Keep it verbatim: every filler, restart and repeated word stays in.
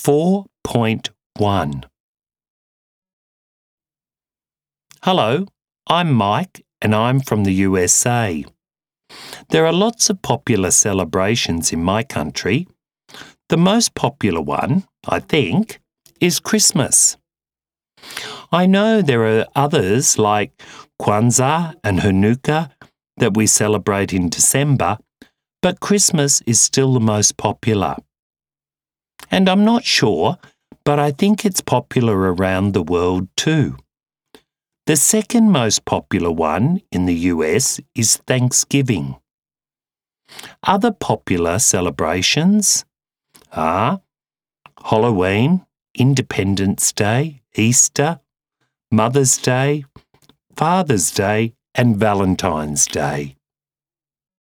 four point one. Hello, I'm Mike and I'm from the U S A. There are lots of popular celebrations in my country. The most popular one, I think, is Christmas. I know there are others like Kwanzaa and Hanukkah that we celebrate in December, but Christmas is still the most popular. And I'm not sure, but I think it's popular around the world too. The second most popular one in the U S is Thanksgiving. Other popular celebrations are Halloween, Independence Day, Easter, Mother's Day, Father's Day, and Valentine's Day.